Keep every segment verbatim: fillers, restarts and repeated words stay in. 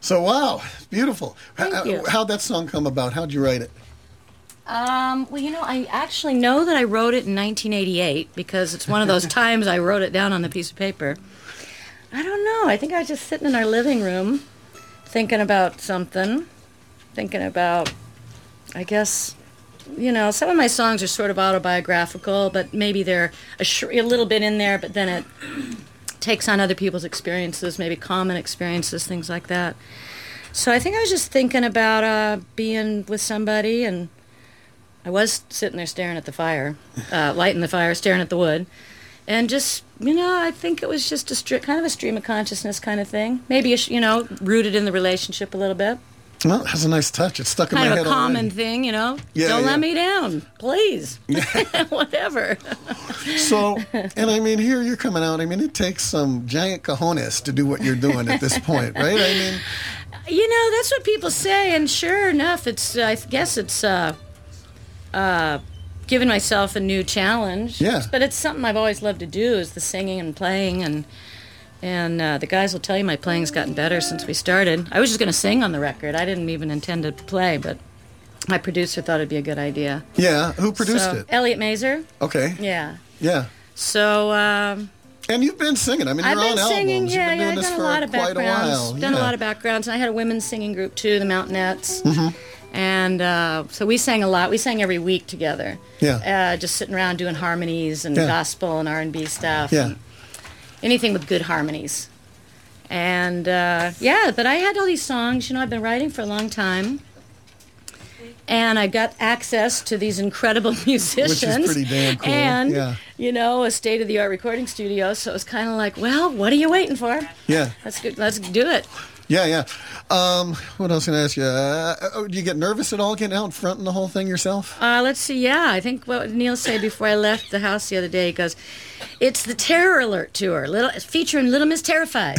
So, wow, it's beautiful. Thank How, you. How'd that song come about? How'd you write it? Um, well, you know, I actually know that I wrote it in nineteen eighty-eight because it's one of those times I wrote it down on the piece of paper. I don't know. I think I was just sitting in our living room thinking about something, thinking about, I guess, you know, some of my songs are sort of autobiographical, but maybe they're a, sh- a little bit in there, but then it takes on other people's experiences, maybe common experiences, things like that. So I think I was just thinking about uh, being with somebody, and I was sitting there staring at the fire, uh, lighting the fire, staring at the wood, and just, you know, I think it was just a stri- kind of a stream of consciousness kind of thing. Maybe, a sh- you know, rooted in the relationship a little bit. Well, it has a nice touch. It's stuck in Kind my of head a common already. thing, you know. Yeah, Don't yeah. let me down, please. Whatever. So, and I mean, here you're coming out. I mean, it takes some giant cojones to do what you're doing at this point, right? I mean, You know, that's what people say, and sure enough, it's. Uh, I guess it's uh, uh, giving myself a new challenge. Yeah. But it's something I've always loved to do, is the singing and playing, and and uh, the guys will tell you my playing's gotten better since we started. I was just going to sing on the record. I didn't even intend to play, but my producer thought it'd be a good idea. yeah. Who produced So, it? Elliot Mazer. Okay. Yeah. Yeah. So. Um, And you've been singing. I mean, I've you're been on singing, albums. yeah, You've been yeah. doing I've this done for a lot of quite a backgrounds. while. Done yeah. a lot of backgrounds, and I had a women's singing group too, the Mountanettes. Mm-hmm. And uh, so we sang a lot. We sang every week together. Yeah. Uh, just sitting around doing harmonies and Yeah. gospel and R and B stuff. Yeah. And anything with good harmonies. And uh, yeah, but I had all these songs. You know, I've been writing for a long time. And I got access to these incredible musicians. pretty damn cool, And, yeah. you know, a state-of-the-art recording studio. So it was kind of like, well, what are you waiting for? Yeah. Let's go, let's do it. Yeah, yeah. Um, what else can I ask you? Uh, oh, do you get nervous at all getting out and fronting the whole thing yourself? Uh, let's see. Yeah, I think what Neil said before I left the house the other day. He goes, "It's the Terror Alert tour, little featuring Little Miss Terrified."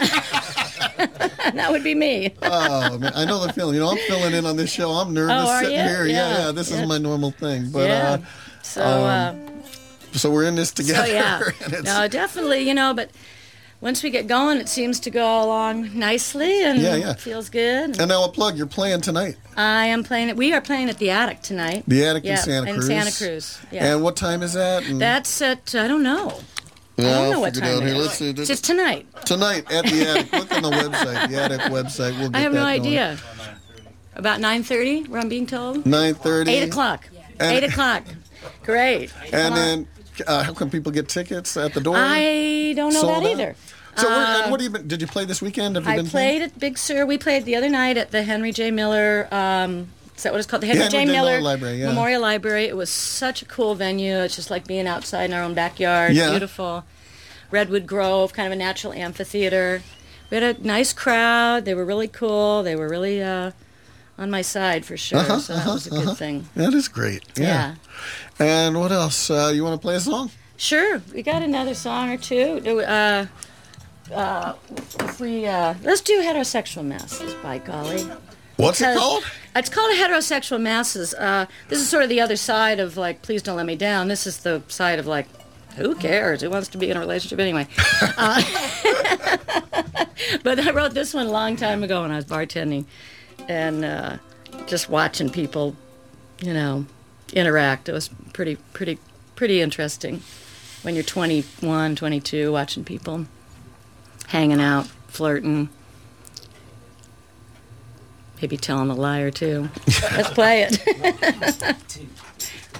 That would be me. Oh, man, I know the feeling. You know, I'm filling in on this show. I'm nervous Oh, are sitting you? here. Yeah, Yeah, yeah. This yeah. is my normal thing. But Yeah. uh, So, uh, um, so we're in this together. so yeah. and it's, No, definitely. You know, but once we get going, it seems to go along nicely and Yeah, yeah. feels good. And now a plug. You're playing tonight. I am playing it. We are playing at the Attic tonight. The Attic yeah, in Santa in Cruz. Santa Cruz. Yeah. And what time is that? And That's at I don't know. Yeah, I don't I'll know what figure it time out it here. is. Let's see. It's just tonight. Tonight at the Attic. Look on the website, the Attic website. We'll get I have that no going. idea. About nine thirty, where I'm being told? nine thirty. eight o'clock. And- eight o'clock. Great. And Come on. then, uh, how can people get tickets at the door? I don't know Sold that out? either. So, what, Uh, and what have you been? Did you play this weekend? Have you I been played at Big Sur. We played the other night at the Henry J. Miller. Um, is that what it's called? The Henry, Yeah, J. Henry J. Miller, Miller Library, yeah. Memorial Library. It was such a cool venue. It's just like being outside in our own backyard. Yeah. Beautiful. Redwood Grove, kind of a natural amphitheater. We had a nice crowd. They were really cool. They were really uh, on my side for sure. Uh-huh, so that was a good uh-huh. thing. That is great. Yeah. Yeah. And what else? Uh, you want to play a song? Sure, we got another song or two. Do- Uh, uh, if we uh, let's do heterosexual masses. By golly, What's it Because- called? It's called heterosexual masses. Uh, this is sort of the other side of like, please don't let me down. This is the side of like, who cares? Who wants to be in a relationship anyway? uh, but I wrote this one a long time ago when I was bartending, and uh, just watching people, you know, interact. It was pretty, pretty, pretty interesting when you're twenty-one, twenty-two, watching people hanging out, flirting, maybe telling a lie or two. Let's play it.